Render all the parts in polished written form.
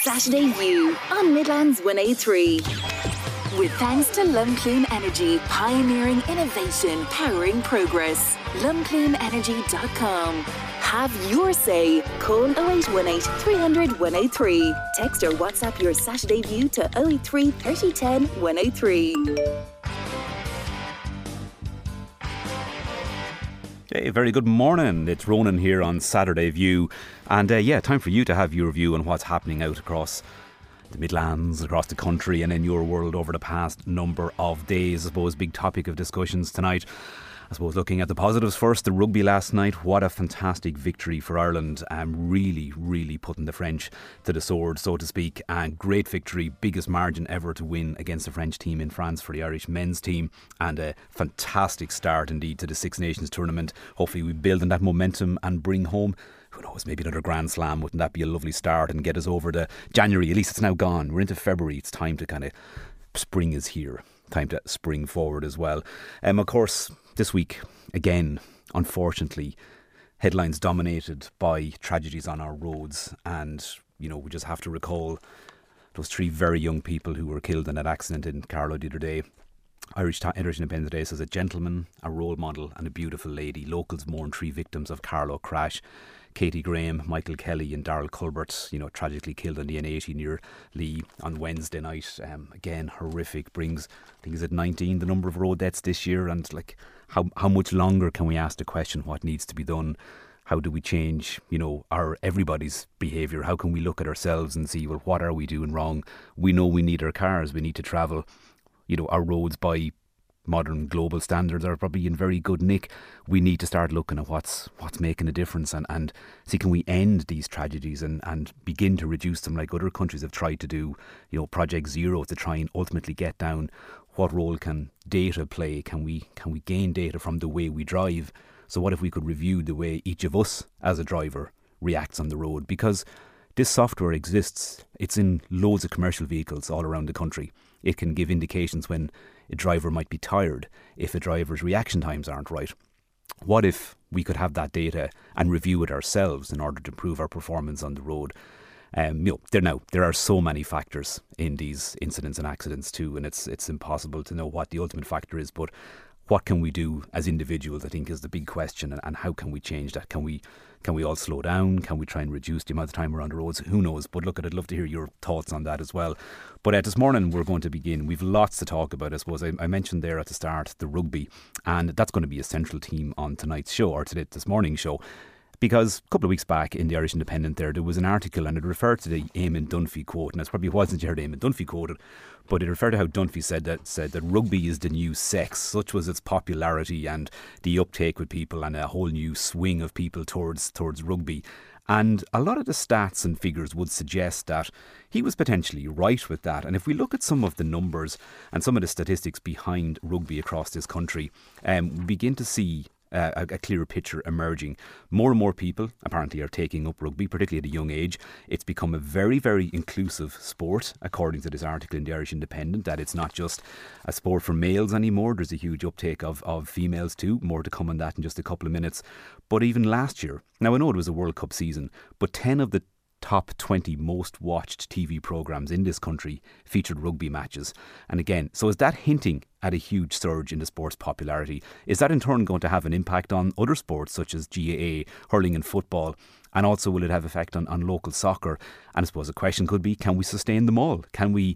Saturday View on Midlands 103. With thanks to Lumclean Energy, pioneering innovation, powering progress. LumCleanEnergy.com. Have your say. Call 0818 300 103. Text or WhatsApp your Saturday View to 083 3010 103. Hey, very good morning. It's Ronan here on Saturday View. And time for you to have your view on what's happening out across the Midlands, across the country and in your world over the past number of days. I suppose big topic of discussions tonight. I suppose looking at the positives first, the rugby last night, what a fantastic victory for Ireland. Really putting the French to the sword, so to speak. And great victory, biggest margin ever to win against the French team in France for the Irish men's team. And a fantastic start indeed to the Six Nations tournament. Hopefully we build on that momentum and bring home, who knows, maybe another Grand Slam. Wouldn't that be a lovely start and get us over to January? At least it's now gone. We're into February. It's time to kind of, spring is here. Time to spring forward as well. Of course, this week, again, unfortunately, headlines dominated by tragedies on our roads. And, you know, we just have to recall those three very young people who were killed in that accident in Carlow the other day. Irish Independence Day says a gentleman, a role model and a beautiful lady. Locals mourn three victims of Carlow crash. Katie Graham, Michael Kelly and Darrell Culbert, tragically killed on the N80 near Lee on Wednesday night. Again, horrific. Brings, I think, is it 19, the number of road deaths this year? And how much longer can we ask the question what needs to be done? How do we change, our everybody's behaviour? How can we look at ourselves and see, well, what are we doing wrong? We know we need our cars. We need to travel. Our roads by modern global standards are probably in very good nick. We need to start looking at what's making a difference and see, can we end these tragedies and begin to reduce them like other countries have tried to do, Project Zero, to try and ultimately get down what role can data play? Can we gain data from the way we drive? So what if we could review the way each of us as a driver reacts on the road? Because this software exists. It's in loads of commercial vehicles all around the country. It can give indications when a driver might be tired, if a driver's reaction times aren't right. What if we could have that data and review it ourselves in order to improve our performance on the road? There are so many factors in these incidents and accidents too, and it's impossible to know what the ultimate factor is. But what can we do as individuals, I think, is the big question, and how can we change that? Can we all slow down? Can we try and reduce the amount of time we're on the roads? Who knows? But look, I'd love to hear your thoughts on that as well. But this morning we're going to begin. We've lots to talk about, I suppose. I mentioned there at the start the rugby, and that's going to be a central theme on tonight's show, or this morning's show. Because a couple of weeks back in the Irish Independent there was an article and it referred to the Eamon Dunphy quote. And it probably wasn't you heard Eamon Dunphy quoted, but it referred to how Dunphy said that rugby is the new sex. Such was its popularity and the uptake with people and a whole new swing of people towards rugby. And a lot of the stats and figures would suggest that he was potentially right with that. And if we look at some of the numbers and some of the statistics behind rugby across this country, we begin to see a clearer picture emerging. More and more people apparently are taking up rugby, particularly at a young age. It's become a very, very inclusive sport, according to this article in the Irish Independent, that it's not just a sport for males anymore. There's a huge uptake of females too. More to come on that in just a couple of minutes. But even last year, now I know it was a World Cup season, but 10 of the top 20 most watched TV programmes in this country featured rugby matches. And again, so is that hinting at a huge surge in the sport's popularity? Is that in turn going to have an impact on other sports such as GAA, hurling and football? And also will it have effect on local soccer? And I suppose the question could be, can we sustain them all? Can we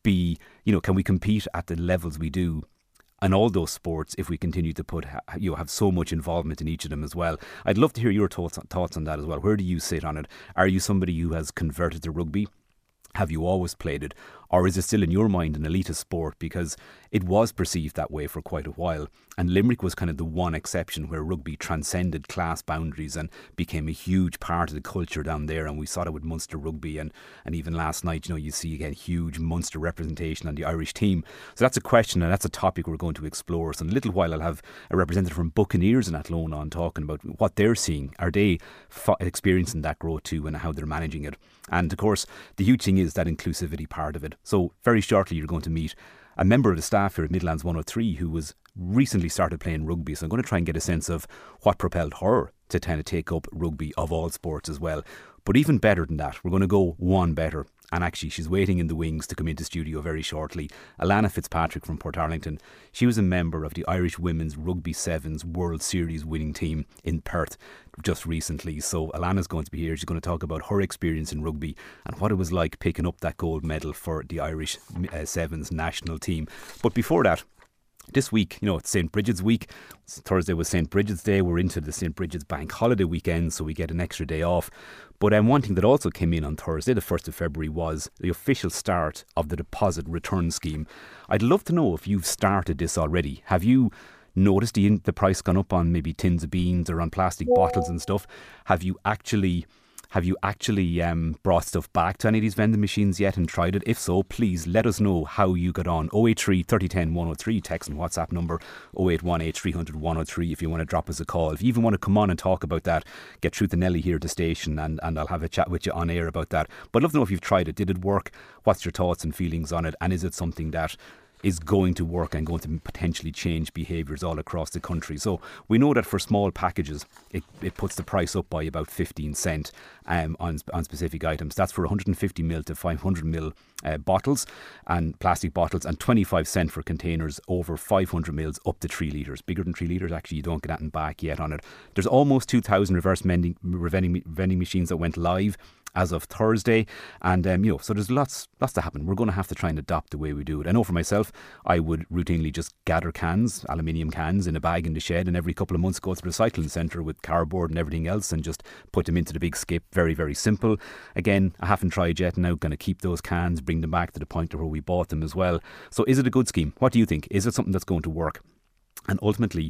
can we compete at the levels we do and all those sports if we continue to have so much involvement in each of them as well? I'd love to hear your thoughts on that as well. Where do you sit on it? Are you somebody who has converted to rugby? Have you always played it? Or is it still in your mind an elitist sport? Because it was perceived that way for quite a while. And Limerick was kind of the one exception where rugby transcended class boundaries and became a huge part of the culture down there. And we saw that with Munster Rugby. And even last night, you see again huge Munster representation on the Irish team. So that's a question and that's a topic we're going to explore. So in a little while I'll have a representative from Buccaneers and Athlone on talking about what they're seeing. Are they experiencing that growth too and how they're managing it? And of course, the huge thing is that inclusivity part of it. So very shortly you're going to meet a member of the staff here at Midlands 103 who was recently started playing rugby. So I'm going to try and get a sense of what propelled her to kind of take up rugby of all sports as well. But even better than that, we're going to go one better. And actually, she's waiting in the wings to come into studio very shortly. Alana Fitzpatrick from Portarlington. She was a member of the Irish Women's Rugby Sevens World Series winning team in Perth just recently. So Alana's going to be here. She's going to talk about her experience in rugby and what it was like picking up that gold medal for the Irish Sevens national team. But before that, this week, it's St. Bridget's week. Thursday was St. Bridget's Day. We're into the St. Bridget's bank holiday weekend, so we get an extra day off. But one thing that also came in on Thursday, the 1st of February, was the official start of the deposit return scheme. I'd love to know if you've started this already. Have you noticed the price gone up on maybe tins of beans or on plastic bottles and stuff? Have you actually brought stuff back to any of these vending machines yet and tried it? If so, please let us know how you got on. 083 3010 103, text and WhatsApp number 0818 300 103 if you want to drop us a call. If you even want to come on and talk about that, get through to Nelly here at the station and I'll have a chat with you on air about that. But I'd love to know if you've tried it. Did it work? What's your thoughts and feelings on it? And is it something that is going to work and going to potentially change behaviours all across the country? So we know that for small packages it puts the price up by about 15 cent on specific items. That's for 150ml to 500ml bottles and plastic bottles, and 25 cent for containers over 500ml up to 3 litres. Bigger than 3 litres, actually, you don't get anything back yet on it. There's almost 2,000 reverse vending machines that went live as of Thursday, and so there's lots to happen. We're going to have to try and adopt the way we do it. I know for myself, I would routinely just gather cans, aluminium cans, in a bag in the shed, and every couple of months go to the recycling centre with cardboard and everything else and just put them into the big skip. Very, very simple. Again, I haven't tried yet. Now going to keep those cans, bring them back to the point where we bought them as well. So is it a good scheme? What do you think? Is it something that's going to work? And ultimately,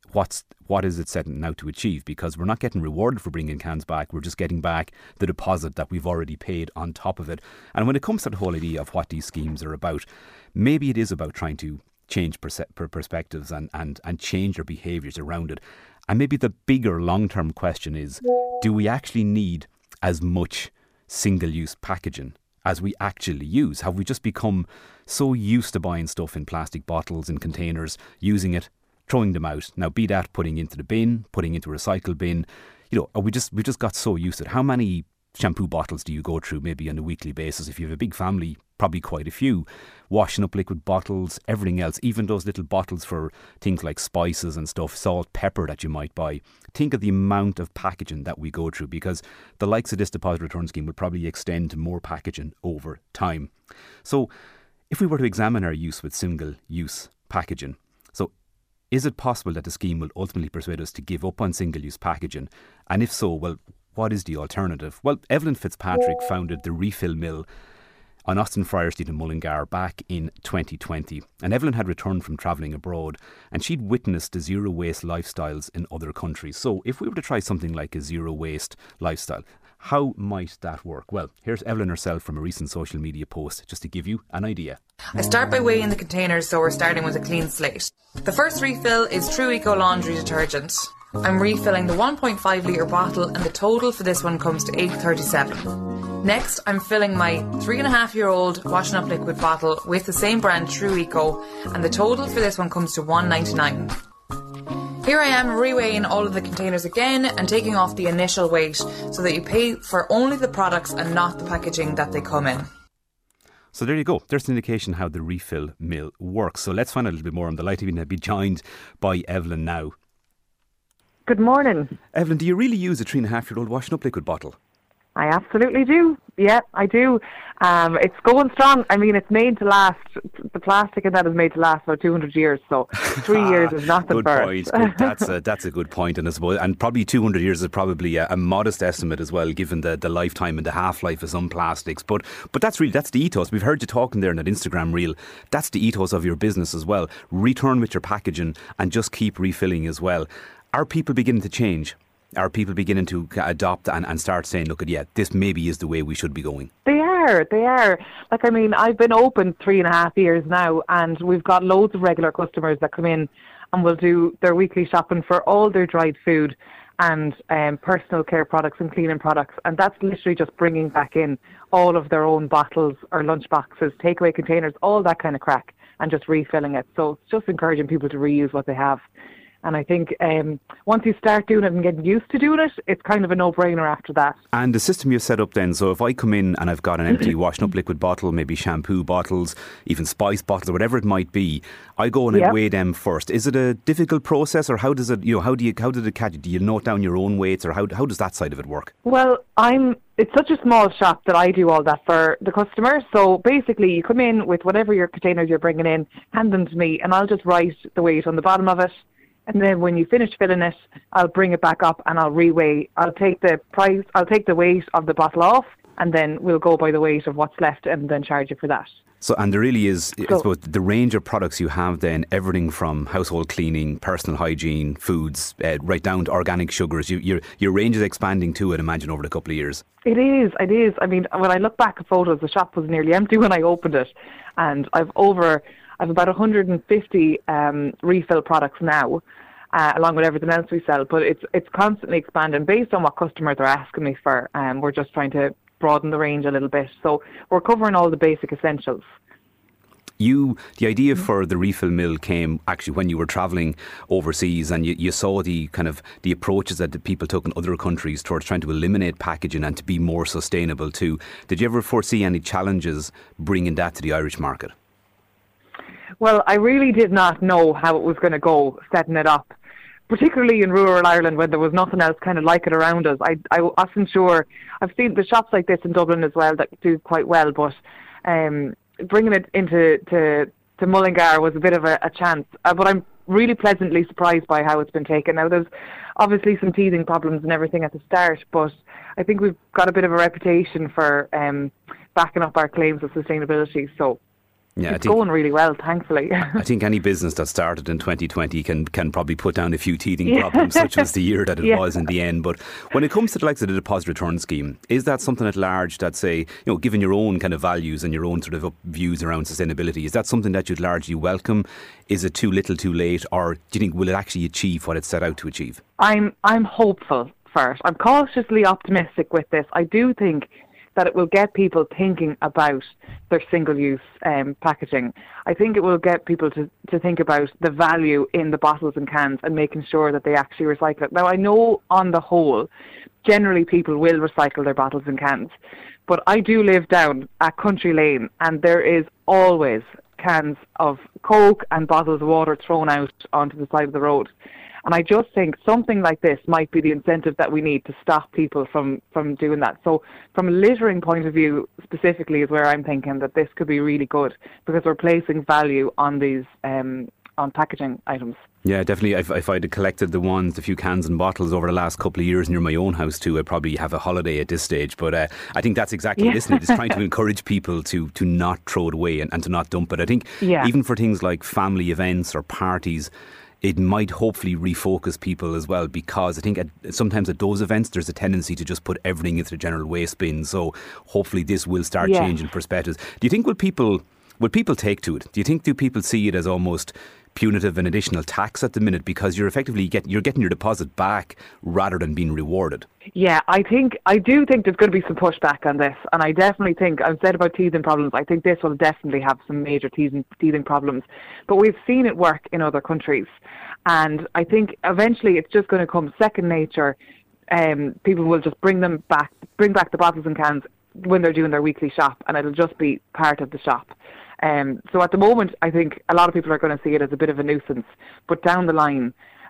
what is it setting out to achieve? Because we're not getting rewarded for bringing cans back. We're just getting back the deposit that we've already paid on top of it. And when it comes to the whole idea of what these schemes are about, maybe it is about trying to change perspectives and change their behaviours around it. And maybe the bigger long-term question is, do we actually need as much single-use packaging as we actually use? Have we just become so used to buying stuff in plastic bottles and containers, using it, throwing them out? Now, be that putting into the bin, putting into a recycle bin, we just got so used to it. How many shampoo bottles do you go through maybe on a weekly basis? If you have a big family, probably quite a few. Washing up liquid bottles, everything else, even those little bottles for things like spices and stuff, salt, pepper that you might buy. Think of the amount of packaging that we go through, because the likes of this deposit return scheme would probably extend to more packaging over time. So if we were to examine our use with single-use packaging, is it possible that the scheme will ultimately persuade us to give up on single-use packaging? And if so, well, what is the alternative? Well, Evelyn Fitzpatrick founded the Refill Mill on Austin Friar Street in Mullingar back in 2020. And Evelyn had returned from travelling abroad and she'd witnessed the zero waste lifestyles in other countries. So if we were to try something like a zero waste lifestyle, how might that work? Well, here's Evelyn herself from a recent social media post, just to give you an idea. I start by weighing the containers, so we're starting with a clean slate. The first refill is True Eco Laundry Detergent. I'm refilling the 1.5 litre bottle and the total for this one comes to $8.37. Next, I'm filling my 3.5-year-old washing up liquid bottle with the same brand, True Eco, and the total for this one comes to $1.99. Here I am reweighing all of the containers again and taking off the initial weight so that you pay for only the products and not the packaging that they come in. So there you go. There's an indication how the Refill Mill works. So let's find out a little bit more. I'm delighted to be joined by Evelyn now. Good morning. Evelyn, do you really use a 3.5-year-old washing up liquid bottle? I absolutely do. Yeah, I do. It's going strong. I mean, it's made to last. The plastic in that is made to last about 200 years. So 3 years is nothing for it. That's a good point. And I suppose, and probably 200 years is probably a modest estimate as well, given the lifetime and the half-life of some plastics. But that's the ethos. We've heard you talking there in that Instagram reel. That's the ethos of your business as well. Return with your packaging and just keep refilling as well. Are people beginning to change? Are people beginning to adopt and start saying, look, this maybe is the way we should be going? They are. Like, I mean, I've been open 3.5 years now, and we've got loads of regular customers that come in and will do their weekly shopping for all their dried food and personal care products and cleaning products. And that's literally just bringing back in all of their own bottles or lunch boxes, takeaway containers, all that kind of crack, and just refilling it. So it's just encouraging people to reuse what they have. And I think once you start doing it and getting used to doing it, it's kind of a no-brainer after that. And the system you've set up then, so if I come in and I've got an empty washing up liquid bottle, maybe shampoo bottles, even spice bottles, or whatever it might be, I go and I weigh them first. Is it a difficult process, or how does it, how did it catch you? Do you note down your own weights, or how does that side of it work? Well, it's such a small shop that I do all that for the customer. So basically, you come in with whatever your containers you're bringing in, hand them to me, and I'll just write the weight on the bottom of it. And then when you finish filling it, I'll bring it back up and I'll reweigh. I'll take the weight of the bottle off, and then we'll go by the weight of what's left and then charge you for that. So, and there really is, I suppose, the range of products you have then, everything from household cleaning, personal hygiene, foods, right down to organic sugars. Your range is expanding too, I'd imagine, over the couple of years. It is. I mean, when I look back at photos, the shop was nearly empty when I opened it. And I've about 150 refill products now, along with everything else we sell. But it's constantly expanding based on what customers are asking me for. We're just trying to broaden the range a little bit. So we're covering all the basic essentials. The idea for the refill mill came actually when you were travelling overseas, and you saw the approaches that the people took in other countries towards trying to eliminate packaging and to be more sustainable too. Did you ever foresee any challenges bringing that to the Irish market? Well, I really did not know how it was going to go, setting it up, particularly in rural Ireland when there was nothing else kind of like it around us. I wasn't sure. I've seen the shops like this in Dublin as well that do quite well, but bringing it into Mullingar was a bit of a chance. But I'm really pleasantly surprised by how it's been taken. Now, there's obviously some teething problems and everything at the start, but I think we've got a bit of a reputation for backing up our claims of sustainability. So it's going really well, thankfully. I think any business that started in 2020 can probably put down a few teething problems, such as the year that it was in the end. But when it comes to the likes of the deposit return scheme, is that something at large that, say, given your own kind of values and your own sort of views around sustainability, is that something that you'd largely welcome? Is it too little too late? Or do you think, will it actually achieve what it set out to achieve? I'm hopeful first. I'm cautiously optimistic with this. I do think that it will get people thinking about their single-use packaging. I think it will get people to think about the value in the bottles and cans and making sure that they actually recycle it. Now, I know on the whole, generally people will recycle their bottles and cans, but I do live down at Country Lane, and there is always cans of Coke and bottles of water thrown out onto the side of the road. And I just think something like this might be the incentive that we need to stop people from doing that. So from a littering point of view specifically is where I'm thinking that this could be really good, because we're placing value on these on packaging items. Yeah, definitely. If I'd collected the few cans and bottles over the last couple of years near my own house too, I'd probably have a holiday at this stage. But I think that's exactly it, isn't it? It's trying to encourage people to not throw it away and to not dump it. I think even for things like family events or parties, it might hopefully refocus people as well, because I think sometimes at those events there's a tendency to just put everything into the general waste bin. So hopefully this will start changing perspectives. Do you think will people take to it? Do people see it as almost punitive and additional tax at the minute, because you're effectively getting your deposit back rather than being rewarded? Yeah, I do think there's going to be some pushback on this, and I definitely think, I've said about teething problems, I think this will definitely have some major teething problems, but we've seen it work in other countries, and I think eventually it's just going to come second nature. People will just bring back the bottles and cans when they're doing their weekly shop, and it'll just be part of the shop. So at the moment, I think a lot of people are going to see it as a bit of a nuisance. But down the line,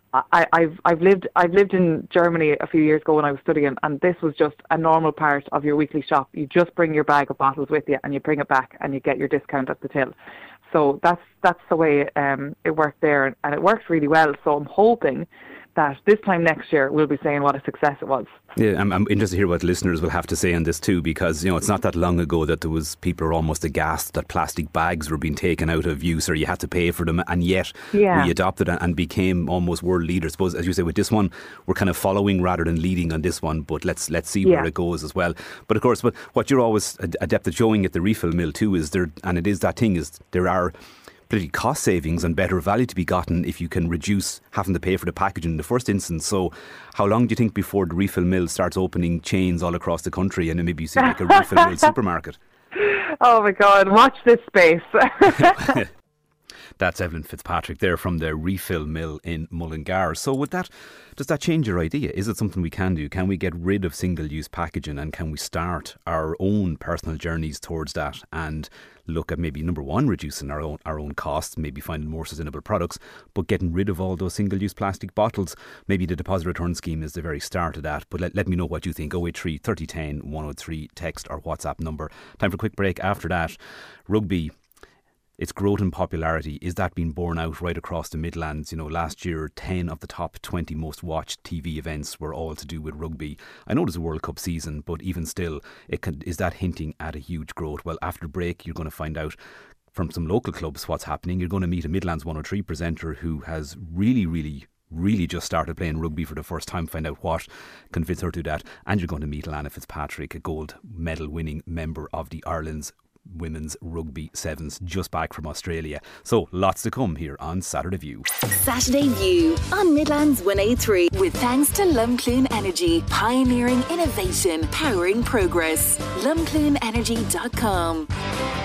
I've lived in Germany a few years ago when I was studying, and this was just a normal part of your weekly shop. You just bring your bag of bottles with you, and you bring it back, and you get your discount at the till. So that's the way it worked there, and it works really well. So I'm hoping that this time next year we'll be saying what a success it was. Yeah, I'm interested to hear what listeners will have to say on this too, because it's not that long ago that there was people were almost aghast that plastic bags were being taken out of use, or you had to pay for them, and yet we adopted and became almost world leaders. I suppose, as you say, with this one we're kind of following rather than leading on this one, but let's see where it goes as well. But of course, what you're always adept at showing at the refill mill too is there are pretty cost savings and better value to be gotten if you can reduce having to pay for the packaging in the first instance. So how long do you think before the refill mill starts opening chains all across the country, and then maybe you see like a refill mill supermarket? Oh my God, watch this space. That's Evelyn Fitzpatrick there from the Refill Mill in Mullingar. So does that change your idea? Is it something we can do? Can we get rid of single-use packaging, and can we start our own personal journeys towards that and look at maybe, number one, reducing our own costs, maybe finding more sustainable products, but getting rid of all those single-use plastic bottles? Maybe the deposit return scheme is the very start of that. But let me know what you think. 083 3010 103, text or WhatsApp number. Time for a quick break. After that, rugby, its growth in popularity, is that being borne out right across the Midlands? You know, last year 10 of the top 20 most watched TV events were all to do with rugby. I know there's a World Cup season, but even still, is that hinting at a huge growth? Well, after break, you're going to find out from some local clubs what's happening. You're going to meet a Midlands 103 presenter who has really just started playing rugby for the first time, find out what convinced her to do that. And you're going to meet Alana Fitzpatrick, a gold medal winning member of the Ireland's Women's Rugby Sevens, just back from Australia. So lots to come here on Saturday View. Saturday View on Midlands 103, with thanks to Lumcloon Energy, pioneering innovation, powering progress. LumcloonEnergy.com.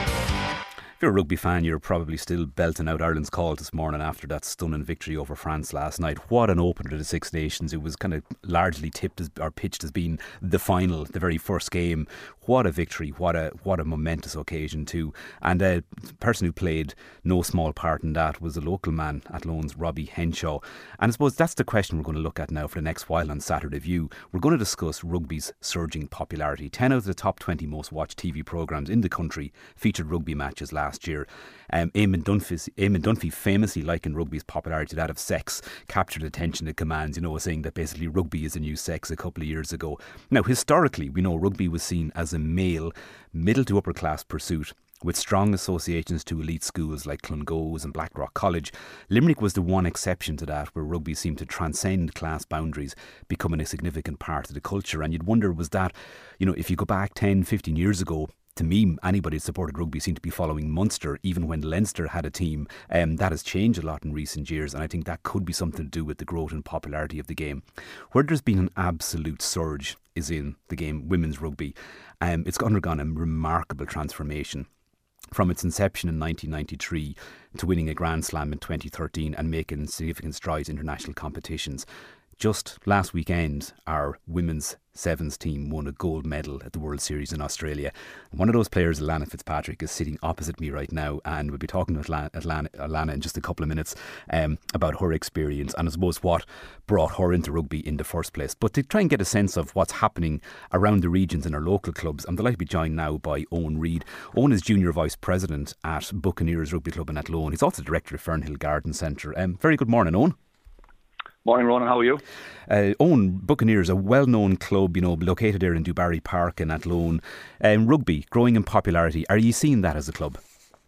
If you're a rugby fan, you're probably still belting out Ireland's call this morning after that stunning victory over France last night. What an opener to the Six Nations. It was kind of largely pitched as being the final, the very first game. What a victory, what a momentous occasion too. And the person who played no small part in that was a local man at Loan's, Robbie Henshaw. And I suppose that's the question we're going to look at now for the next while on Saturday View. We're going to discuss rugby's surging popularity. 10 out of the top 20 most watched TV programmes in the country featured rugby matches last year. Eamon Dunphy famously likened rugby's popularity to that of sex, captured attention it commands, saying that basically rugby is a new sex a couple of years ago. Now, historically, we know rugby was seen as a male, middle to upper class pursuit, with strong associations to elite schools like Clongowes and Blackrock College. Limerick was the one exception to that, where rugby seemed to transcend class boundaries, becoming a significant part of the culture. And you'd wonder, was that, if you go back 10, 15 years ago, to me, anybody that supported rugby seemed to be following Munster, even when Leinster had a team. That has changed a lot in recent years, and I think that could be something to do with the growth and popularity of the game. Where there's been an absolute surge is in the game, women's rugby. It's undergone a remarkable transformation from its inception in 1993 to winning a Grand Slam in 2013 and making significant strides in international competitions. Just last weekend, our women's sevens team won a gold medal at the World Series in Australia. One of those players, Alana Fitzpatrick, is sitting opposite me right now, and we'll be talking to Alana in just a couple of minutes about her experience and I suppose what brought her into rugby in the first place. But to try and get a sense of what's happening around the regions in our local clubs, I'm delighted to be joined now by Owen Reid. Owen is Junior Vice President at Buccaneers Rugby Club in Athlone. He's also Director of Fernhill Garden Centre. Very good morning, Owen. Morning, Ronan. How are you? Owen, Buccaneers, a well-known club, located there in Dubarry Park in Athlone. Rugby growing in popularity. Are you seeing that as a club?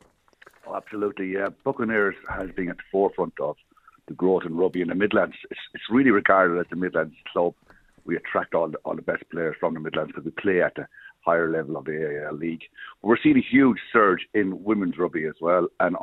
Oh, absolutely. Yeah. Buccaneers has been at the forefront of the growth in rugby in the Midlands. It's really regarded as the Midlands club. We attract all the best players from the Midlands because we play at the higher level of the AIL League. We're seeing a huge surge in women's rugby as well, and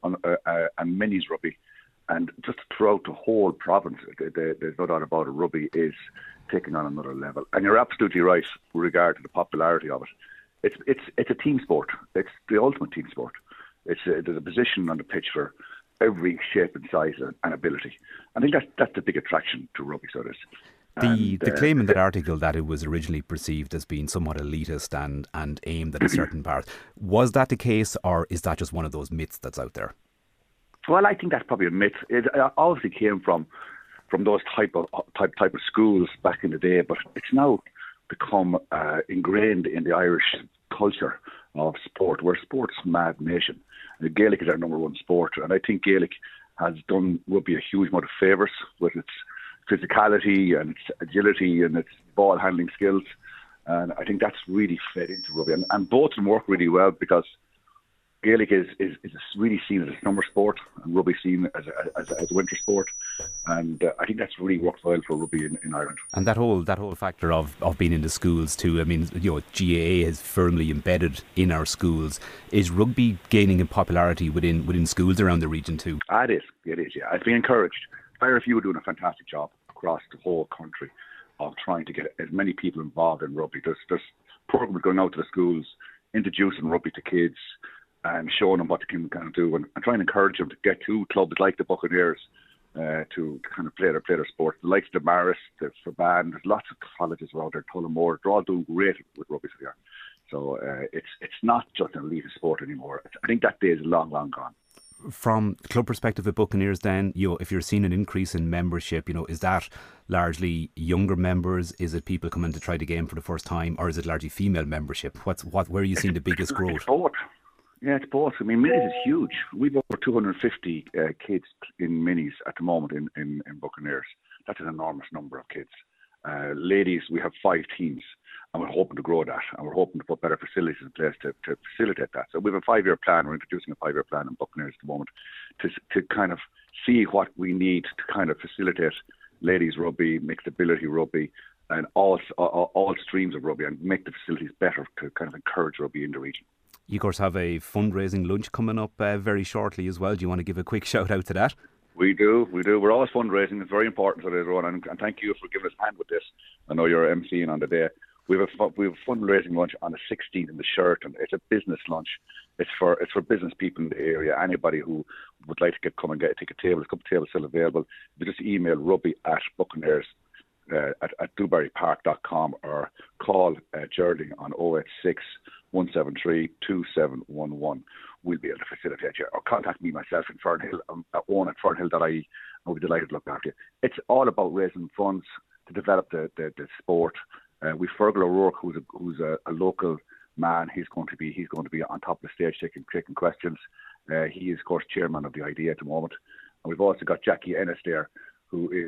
and minis rugby. And just throughout the whole province, there's no doubt about it, rugby is taking on another level. And you're absolutely right with regard to the popularity of it. It's a team sport. It's the ultimate team sport. There's a position on the pitch for every shape and size and ability. I think that's the big attraction to rugby, so it is. The claim in that article that it was originally perceived as being somewhat elitist and aimed at a certain part. Was that the case, or is that just one of those myths that's out there? Well, I think that's probably a myth. It obviously came from those type of schools back in the day, but it's now become ingrained in the Irish culture of sport. We're a sports mad nation. The Gaelic is our number one sport, and I think Gaelic has done rugby a huge amount of favours with its physicality and its agility and its ball handling skills, and I think that's really fed into rugby. And both of them work really well because Gaelic is really seen as a summer sport, and rugby seen as a winter sport, and I think that's really worked well for rugby in Ireland. And that whole factor of being in the schools too. I mean, GAA is firmly embedded in our schools. Is rugby gaining in popularity within schools around the region too? It is. Yeah, it's been encouraged. IRFU are doing a fantastic job across the whole country of trying to get as many people involved in rugby. There's programs going out to the schools, introducing rugby to kids. and showing them what they can kind of do, and trying to encourage them to get to clubs like the Buccaneers to kind of play their sport. The likes of the Maris, the Strabane, there's lots of colleges around there, Tullamore, they're all doing great with rugby so far. So it's not just an elite sport anymore. I think that day is long, long gone. From the club perspective at Buccaneers then, if you're seeing an increase in membership, is that largely younger members? Is it people coming to try the game for the first time, or is it largely female membership? Where are you seeing the biggest growth? It's both. Yeah, it's both. I mean, minis is huge. We've over 250 kids in minis at the moment in Buccaneers. That's an enormous number of kids. Ladies, we have 5 teams, and we're hoping to grow that, and we're hoping to put better facilities in place to facilitate that. So we have a 5-year plan. We're introducing a 5-year plan in Buccaneers at the moment to kind of see what we need to kind of facilitate ladies rugby, mixed ability rugby, and all streams of rugby, and make the facilities better to kind of encourage rugby in the region. You, of course, have a fundraising lunch coming up very shortly as well. Do you want to give a quick shout out to that? We do. We're always fundraising. It's very important today, Rowan, and thank you for giving us a hand with this. I know you're emceeing on the day. We have a fundraising lunch on the 16th in the Sheraton. It's a business lunch. It's for business people in the area. Anybody who would like to come and take a table. There's a couple of tables still available. You just email rugby@Buccaneers at dewberrypark.com, or call Geraldine on 086 173 2711. We'll be able to facilitate you. Or contact me myself in Fernhill, Owen at fernhill.ie. I'll be delighted to look after you. It's all about raising funds to develop the sport. We've Fergal O'Rourke, who's a local man. He's going to be on top of the stage taking questions. He is, of course, chairman of the IDA at the moment. And we've also got Jackie Ennis there, who is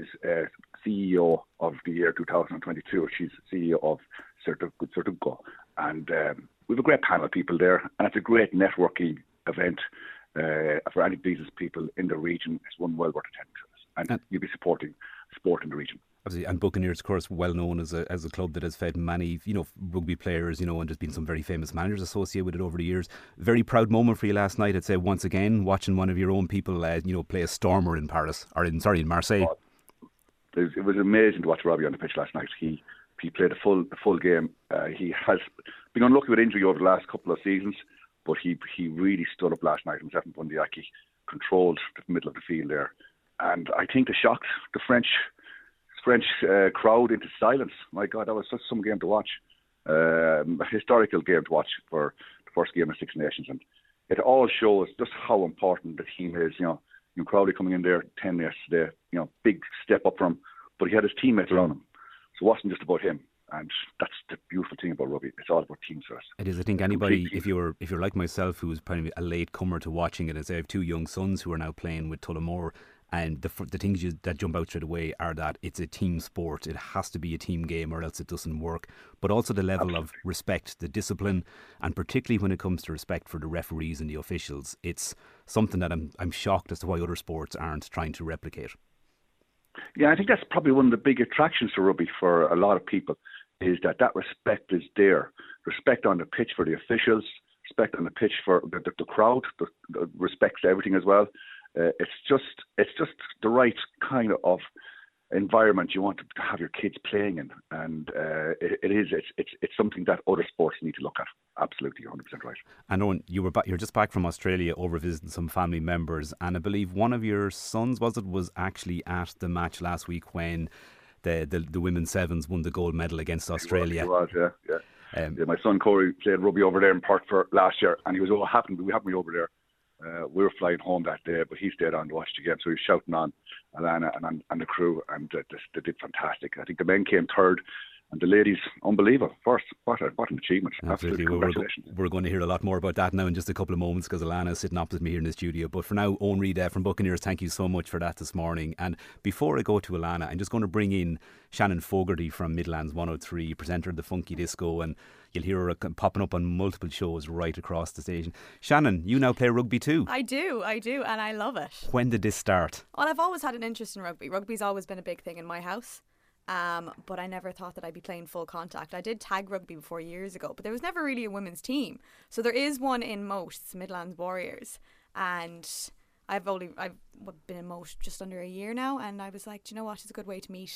CEO of the year 2022. She's CEO of Sertugo. And we have a great panel of people there, and it's a great networking event for any business people in the region. It's one well worth attending to us, and you'll be supporting sport in the region. Absolutely. And Buccaneers, of course, well known as a club that has fed many, rugby players, and there's been some very famous managers associated with it over the years. Very proud moment for you last night, I'd say, once again, watching one of your own people, play a stormer in in Marseille. It was amazing to watch Robbie on the pitch last night. He played the full game. He has been unlucky with injury over the last couple of seasons, but he really stood up last night. Himself and Bundyaki controlled the middle of the field there, and I think they shocked the French crowd into silence. My God, that was such some game to watch. A historical game to watch for the first game of Six Nations, and it all shows just how important the team is. Crowley coming in there 10 yesterday, big step up from him, but he had his teammates around him, so it wasn't just about him. And that's the beautiful thing about rugby. It's all about team first. It is. I think anybody, if you're like myself, who's probably a late comer to watching it, as I have 2 young sons who are now playing with Tullamore, and the things that jump out straight away are that it's a team sport. It has to be a team game, or else it doesn't work. But also the level of respect, the discipline, and particularly when it comes to respect for the referees and the officials, it's something that I'm shocked as to why other sports aren't trying to replicate. Yeah, I think that's probably one of the big attractions to rugby for a lot of people, is that respect is there. Respect on the pitch for the officials, respect on the pitch for the crowd, the respects everything as well. It's just the right kind of environment you want to have your kids playing in, and it's something that other sports need to look at. Absolutely, 100% right. And Owen, you're just back from Australia, over visiting some family members, and I believe one of your sons was actually at the match last week when the women's sevens won the gold medal against Australia. He was, yeah. My son Corey played rugby over there in Perth for last year, and he was happened to be over there. We were flying home that day, but he stayed on to watch the game, so he was shouting on Alana and the crew, and they did fantastic. I think the men came third, and the ladies, unbelievable. First, what an achievement. Absolutely. Congratulations. We're going to hear a lot more about that now in just a couple of moments, because Alana is sitting opposite me here in the studio. But for now, Owen Reid from Buccaneers, thank you so much for that this morning. And before I go to Alana, I'm just going to bring in Shannon Fogarty from Midlands 103, presenter of the Funky Disco, and you'll hear her popping up on multiple shows right across the station. Shannon, you now play rugby too. I do, and I love it. When did this start? Well, I've always had an interest in rugby. Rugby's always been a big thing in my house. But I never thought that I'd be playing full contact. I did tag rugby before years ago, but there was never really a women's team. So there is one in Moat, it's Midlands Warriors, and I've been in Moat just under a year now, and I was like, do you know what, it's a good way to meet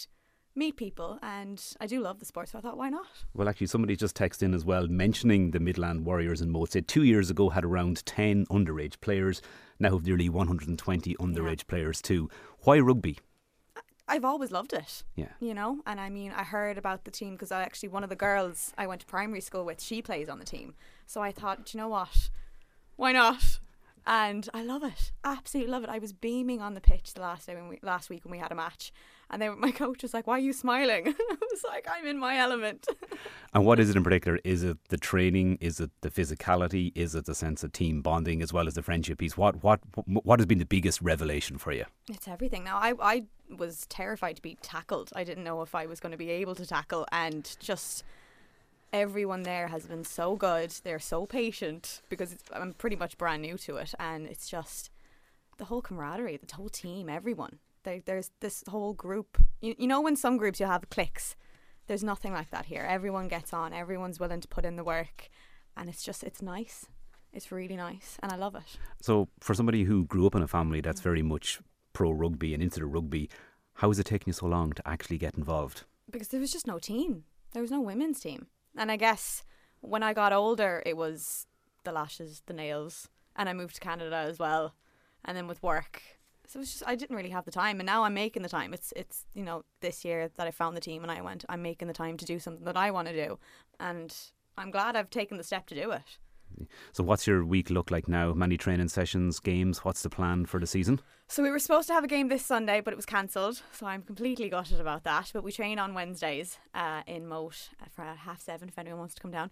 meet people, and I do love the sport, so I thought, why not? Well, actually, somebody just texted in as well, mentioning the Midland Warriors in Moat. Said 2 years ago had around 10 underage players, now have nearly 120 underage players too. Why rugby? I've always loved it. Yeah. You know, and I mean, I heard about the team because one of the girls I went to primary school with, she plays on the team. So I thought, do you know what? Why not? And I love it. Absolutely love it. I was beaming on the pitch last week when we had a match. And my coach was like, "Why are you smiling?" I was like, "I'm in my element." And what is it in particular? Is it the training? Is it the physicality? Is it the sense of team bonding as well as the friendship piece? What has been the biggest revelation for you? It's everything. Now, I was terrified to be tackled. I didn't know if I was going to be able to tackle, and just everyone there has been so good. They're so patient because I'm pretty much brand new to it, and it's just the whole camaraderie, the whole team, everyone. There's this whole group. You know, when some groups you have cliques, there's nothing like that here. Everyone gets on. Everyone's willing to put in the work, and it's nice. It's really nice, and I love it. So, for somebody who grew up in a family that's very much pro rugby and into the rugby, how is it taking you so long to actually get involved? Because there was just no team. There was no women's team. And I guess when I got older, it was the lashes, the nails, and I moved to Canada as well. And then with work, so it was just, I didn't really have the time. And now I'm making the time. It's you know, this year that I found the team and I'm making the time to do something that I want to do. And I'm glad I've taken the step to do it. So what's your week look like now? Many training sessions, games? What's the plan for the season? So we were supposed to have a game this Sunday, but it was cancelled. So I'm completely gutted about that. But we train on Wednesdays in Moat for 7:30 if anyone wants to come down.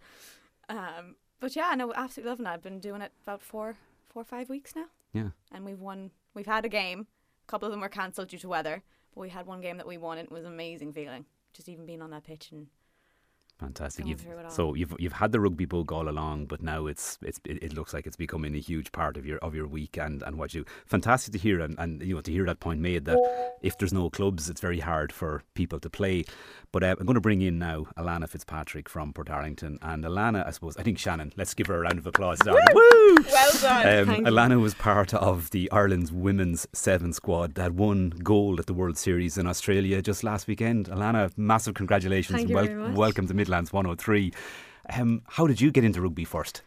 But yeah, no, absolutely loving it. I've been doing it about four or 5 weeks now. Yeah. And we've had a game. A couple of them were cancelled due to weather. But we had one game that we won, and it was an amazing feeling. Just even being on that pitch and fantastic. So you've had the rugby bug all along, but now it looks like it's becoming a huge part of your week and what you do. Fantastic to hear, and you know, to hear that point made that if there's no clubs, it's very hard for people to play. But I'm going to bring in now Alana Fitzpatrick from Portarlington, and Alana, I think Shannon, let's give her a round of applause. Woo! Well done. Alana was part of the Ireland's women's 7 squad that won gold at the World Series in Australia just last weekend. Alana, massive congratulations. Thank you very much. Welcome to Midlands 103. How did you get into rugby first?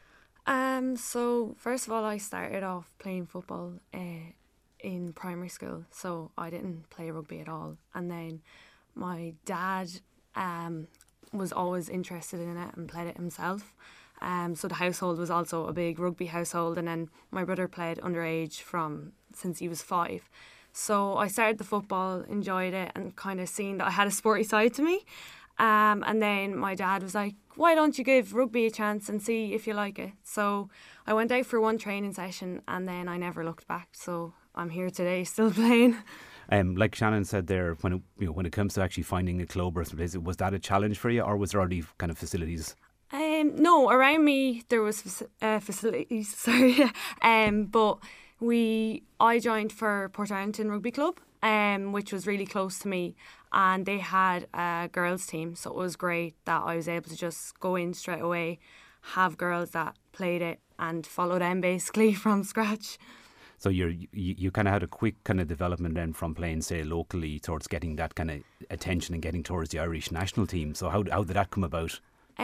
So first of all, I started off playing football in primary school, so I didn't play rugby at all. And then my dad was always interested in it and played it himself. So the household was also a big rugby household, and then my brother played underage since he was 5. So I started the football, enjoyed it, and kind of seen that I had a sporty side to me. And then my dad was like, "Why don't you give rugby a chance and see if you like it?" So I went out for one training session, and then I never looked back. So I'm here today, still playing. Like Shannon said there, when it comes to actually finding a club or something, was that a challenge for you, or was there already kind of facilities? No, around me there was facilities. Sorry, but I joined for Portarlington Rugby Club, which was really close to me, and they had a girls' team, so it was great that I was able to just go in straight away, have girls that played it, and follow them basically from scratch. So you kind of had a quick kind of development then from playing, say, locally towards getting that kind of attention and getting towards the Irish national team. So how did that come about?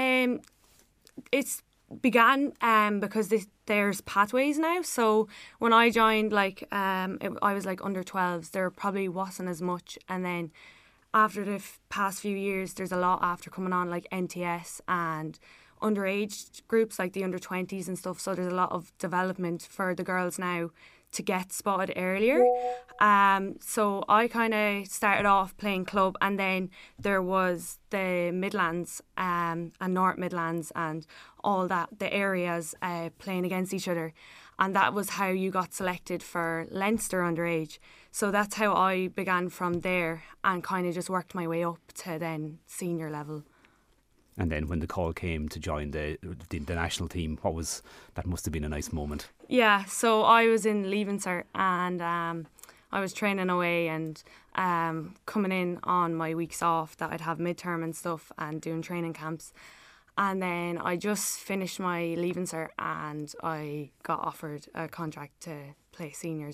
It's began because there's pathways now. So when I joined, I was like under 12s. There probably wasn't as much, and then after the past few years, there's a lot after coming on, like NTS and underage groups like the under 20s and stuff. So there's a lot of development for the girls now to get spotted earlier. So I kind of started off playing club, and then there was the Midlands and North Midlands and all that, the areas playing against each other. And that was how you got selected for Leinster underage. So that's how I began from there and kind of just worked my way up to then senior level. And then when the call came to join the national team, that must have been a nice moment. Yeah, so I was in Leaving Cert, and I was training away and coming in on my weeks off that I'd have midterm and stuff and doing training camps. And then I just finished my Leaving Cert and I got offered a contract to play seniors.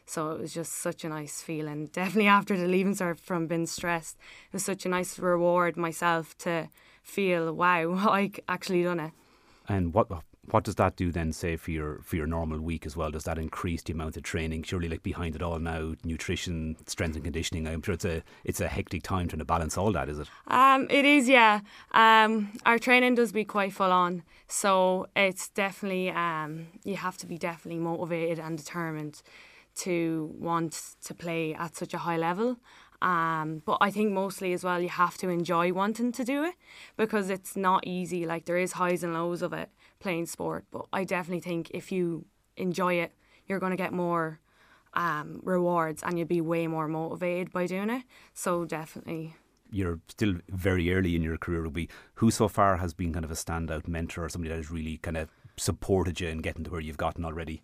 So it was just such a nice feeling. Definitely after the leaving cert from being stressed, it was such a nice reward myself to feel, wow, I actually done it. And what does that do then, say, for your normal week as well? Does that increase the amount of training? Surely, like behind it all now, nutrition, strength and conditioning. I'm sure it's a hectic time trying to balance all that, is it? It is, yeah. Our training does be quite full on, so it's definitely you have to be definitely motivated and determined to want to play at such a high level. But I think mostly as well you have to enjoy wanting to do it, because it's not easy. Like, there is highs and lows of it, playing sport, but I definitely think if you enjoy it, you're going to get more rewards and you'll be way more motivated by doing it. So definitely. You're still very early in your career, Ruby. Who so far has been kind of a standout mentor or somebody that has really kind of supported you in getting to where you've gotten already?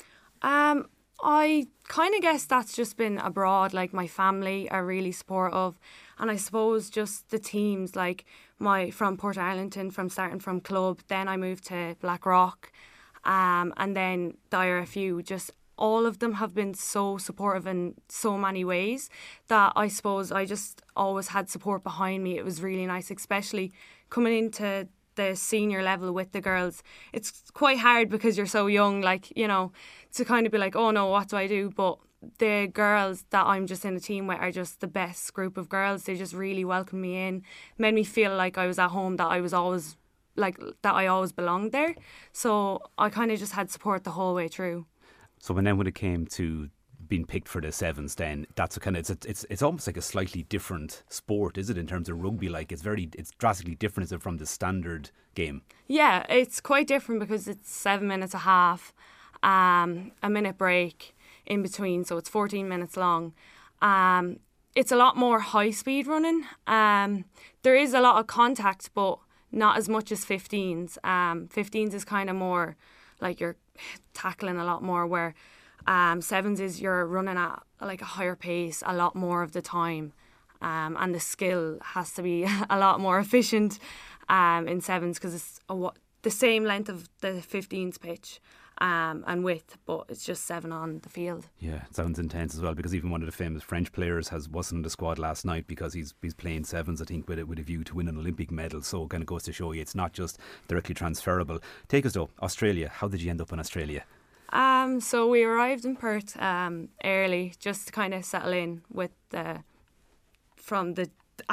I kind of guess that's just been abroad. Like, my family are really supportive, and I suppose just the teams, like from Portarlington, from starting from club, then I moved to Blackrock, and then the IRFU, just all of them have been so supportive in so many ways that I suppose I just always had support behind me. It was really nice, especially coming into the senior level with the girls. It's quite hard because you're so young, like, you know, to kind of be like, oh no, what do I do? But the girls that I'm just in a team with are just the best group of girls. They just really welcomed me in, made me feel like I was at home, that I was always like, that I always belonged there. So I kind of just had support the whole way through. So when it came to being picked for the sevens, then that's a kind of it's almost like a slightly different sport, is it, in terms of rugby? Like, it's drastically different, is it, from the standard game? Yeah, it's quite different because it's 7 minutes a half, a minute break in between, so it's 14 minutes long. It's a lot more high speed running. There is a lot of contact, but not as much as 15s. 15s is kind of more like you're tackling a lot more, where sevens is you're running at like a higher pace a lot more of the time, and the skill has to be a lot more efficient in sevens, because it's the same length of the 15s pitch and width, but it's just 7 on the field. Yeah, it sounds intense as well, because even one of the famous French players wasn't in the squad last night because he's playing sevens, I think, with a view to win an Olympic medal. So it kind of goes to show you it's not just directly transferable. Take us though, Australia. How did you end up in Australia? So we arrived in Perth early, just to kind of settle in with from the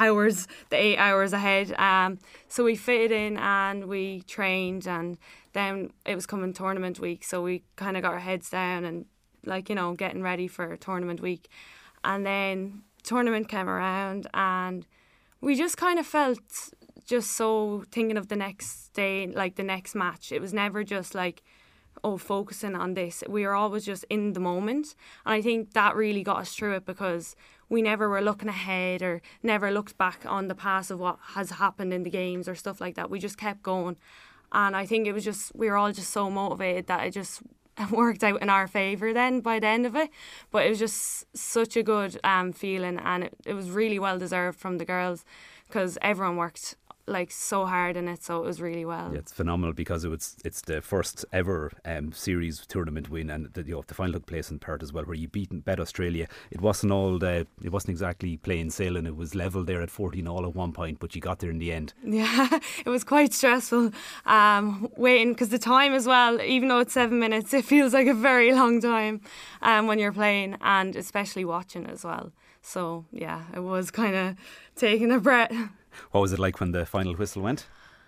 8 hours ahead. So we fitted in and we trained, and then it was coming tournament week, so we kind of got our heads down and, like, you know, getting ready for tournament week. And then tournament came around and we just kind of felt just so thinking of the next day, like the next match. It was never just like, oh, focusing on this. We were always just in the moment. And I think that really got us through it, because we never were looking ahead or never looked back on the past of what has happened in the games or stuff like that. We just kept going. And I think it was just, we were all just so motivated that it just worked out in our favour then by the end of it. But it was just such a good feeling, and it was really well deserved from the girls, because everyone worked like so hard in it, so it was really well. Yeah, it's phenomenal, because it's the first ever series tournament win, and the final took place in Perth as well, where you bet Australia. It wasn't exactly plain sailing. It was level there at 14-all at one point, but you got there in the end. Yeah, it was quite stressful waiting, because the time as well, even though it's 7 minutes, it feels like a very long time when you're playing, and especially watching as well. So yeah, it was kind of taking a breath. What was it like when the final whistle went?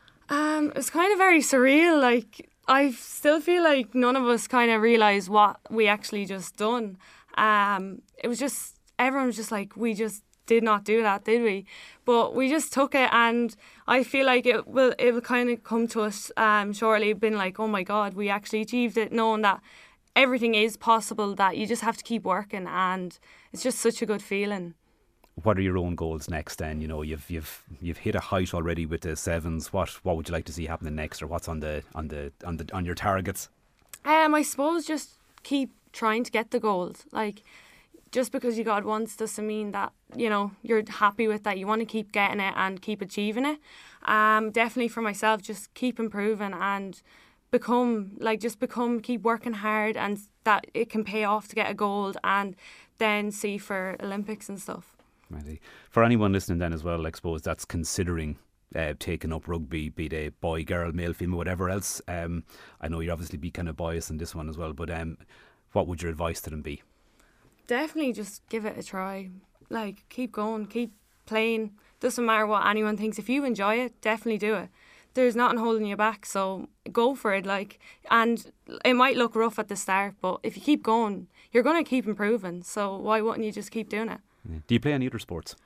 It was kind of very surreal. Like, I still feel like none of us kind of realised what we actually just done. It was just, everyone was just like, we just did not do that, did we? But we just took it, and I feel like it will kind of come to us shortly, being like, oh my God, we actually achieved it, knowing that everything is possible, that you just have to keep working, and it's just such a good feeling. What are your own goals next then? You know, you've hit a height already with the sevens. What would you like to see happening next, or what's on your targets? I suppose just keep trying to get the gold. Like, just because you got it once doesn't mean that, you know, you're happy with that. You want to keep getting it and keep achieving it. Definitely for myself, just keep improving and keep working hard, and that it can pay off to get a gold and then see for Olympics and stuff. Right. For anyone listening then as well, I suppose that's considering taking up rugby, be they boy, girl, male, female, whatever else. I know you obviously be kind of biased in this one as well, but what would your advice to them be? Definitely just give it a try. Like, keep going, keep playing. Doesn't matter what anyone thinks. If you enjoy it, definitely do it. There's nothing holding you back, so go for it. And it might look rough at the start, but if you keep going, you're going to keep improving. So why wouldn't you just keep doing it? Yeah. Do you play any other sports?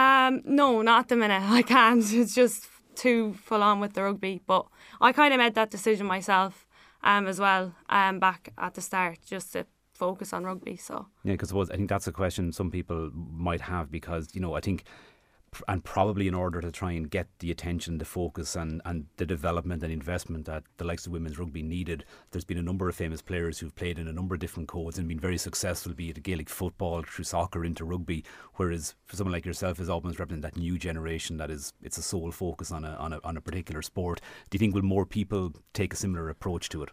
No, not at the minute. I can't. It's just too full on with the rugby. But I kind of made that decision myself as well back at the start, just to focus on rugby. So yeah, because I think that's a question some people might have, because I think, and probably in order to try and get the attention, the focus and the development and investment that the likes of women's rugby needed, there's been a number of famous players who've played in a number of different codes and been very successful, be it Gaelic football, through soccer, into rugby, whereas for someone like yourself is almost representing that new generation that it's a sole focus on a particular sport. Do you think will more people take a similar approach to it?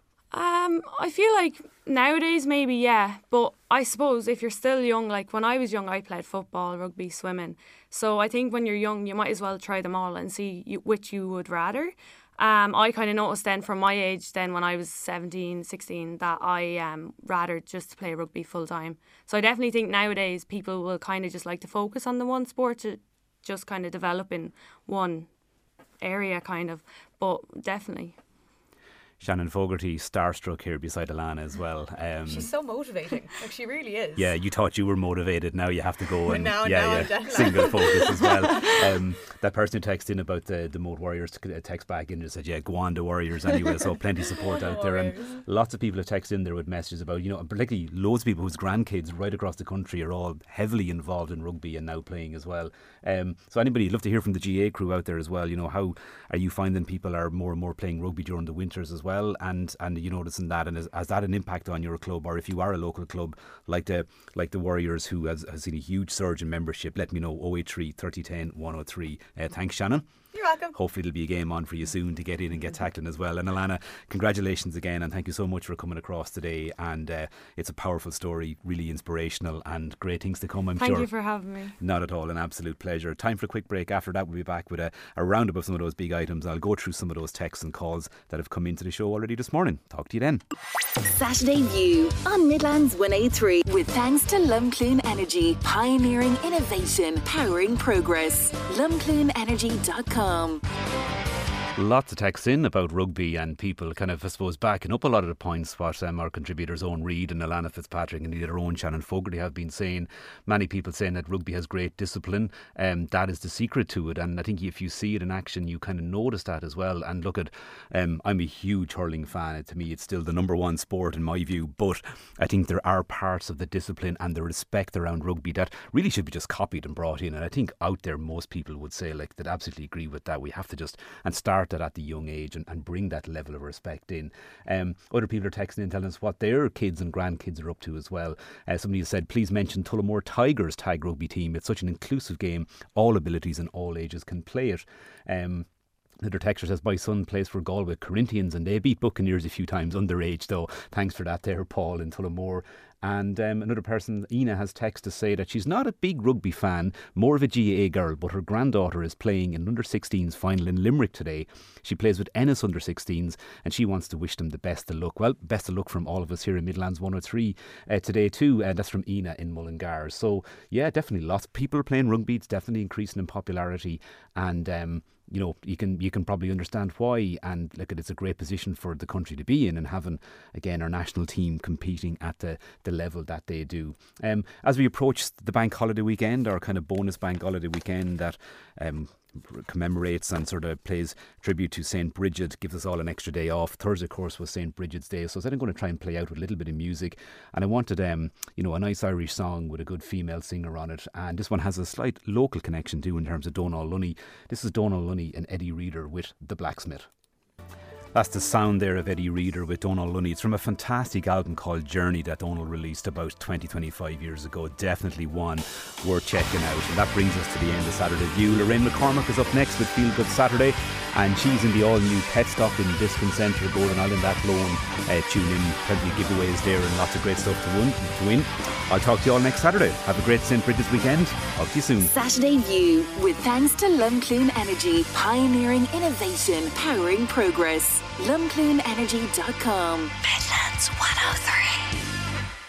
I feel like nowadays maybe, yeah, but I suppose if you're still young, like when I was young, I played football, rugby, swimming. So I think when you're young, you might as well try them all and see which you would rather. I kind of noticed then from my age then when I was 17, 16 that I rather just play rugby full time. So I definitely think nowadays people will kind of just like to focus on the one sport to just kind of develop in one area kind of, but definitely. Shannon Fogarty, starstruck here beside Alana as well. She's so motivating. Like, she really is. Yeah, you thought you were motivated. Now you have to go and now single focus as well. That person who texted in about the Moat Warriors text back in and said, yeah, go on the Warriors anyway. So plenty of support out there. And lots of people have texted in there with messages about, and particularly loads of people whose grandkids right across the country are all heavily involved in rugby and now playing as well. So anybody, you'd love to hear from the GA crew out there as well. How are you finding people are more and more playing rugby during the winters as well? And you noticing that, and has that an impact on your club, or if you are a local club like the Warriors, who has seen a huge surge in membership? Let me know. 083 3010 103. Thanks, Shannon. You're welcome. Hopefully there'll be a game on for you soon to get in and get tackling as well. And Alana, congratulations again, and thank you so much for coming across today. And it's a powerful story, really inspirational, and great things to come, I'm sure. Thank you for having me. Not at all, an absolute pleasure. Time for a quick break. After that, we'll be back with a roundup of some of those big items. I'll go through some of those texts and calls that have come into the show already this morning. Talk to you then. Saturday View on Midlands 103, with thanks to Lumcloon Energy, pioneering innovation, powering progress. LumcloonEnergy.com. Lots of texts in about rugby, and people kind of, I suppose, backing up a lot of the points what our contributors Owen Reid and Alana Fitzpatrick and their own Shannon Fogarty have been saying. Many people saying that rugby has great discipline, that is the secret to it, and I think if you see it in action you kind of notice that as well. And look at, I'm a huge hurling fan. To me it's still the number one sport in my view, but I think there are parts of the discipline and the respect around rugby that really should be just copied and brought in, and I think out there most people would say that absolutely agree with that. We have to just start that at the young age and bring that level of respect in. Other people are texting in telling us what their kids and grandkids are up to as well. Somebody has said, please mention Tullamore Tigers tag rugby team. It's such an inclusive game. All abilities and all ages can play it. Another texter says, my son plays for Galway Corinthians and they beat Buccaneers a few times underage though. Thanks for that there, Paul in Tullamore. And another person, Ina, has text to say that she's not a big rugby fan, more of a GAA girl, but her granddaughter is playing in under-16s final in Limerick today. She plays with Ennis under-16s and she wants to wish them the best of luck. Well, best of luck from all of us here in Midlands 103 today too. That's from Ina in Mullingar. So yeah, definitely lots of people are playing rugby. It's definitely increasing in popularity, and you can probably understand why. And look, it's a great position for the country to be in, and having again our national team competing at the level that they do. As we approach the bank holiday weekend, our kind of bonus bank holiday weekend that commemorates and sort of pays tribute to St. Bridget, gives us all an extra day off. Thursday, of course, was St. Bridget's Day, so I said I'm going to try and play out with a little bit of music, and I wanted a nice Irish song with a good female singer on it, and this one has a slight local connection too in terms of Donal Lunny. This is Donal Lunny and Eddie Reader with The Blacksmith. That's the sound there of Eddie Reader with Donal Lunny. It's from a fantastic album called Journey that Donal released about 25 years ago. Definitely one worth checking out. And that brings us to the end of Saturday View. Lorraine McCormack is up next with Feel Good Saturday, and she's in the all-new Petstock in Discount Centre, Golden Island, Athlone. Tune in, plenty of giveaways there and lots of great stuff to win. I'll talk to you all next Saturday. Have a great St. Bridget's weekend. Talk to you soon. Saturday View, with thanks to Lumcloon Energy, pioneering innovation, powering progress. Lumcloonenergy.com. Midlands 103.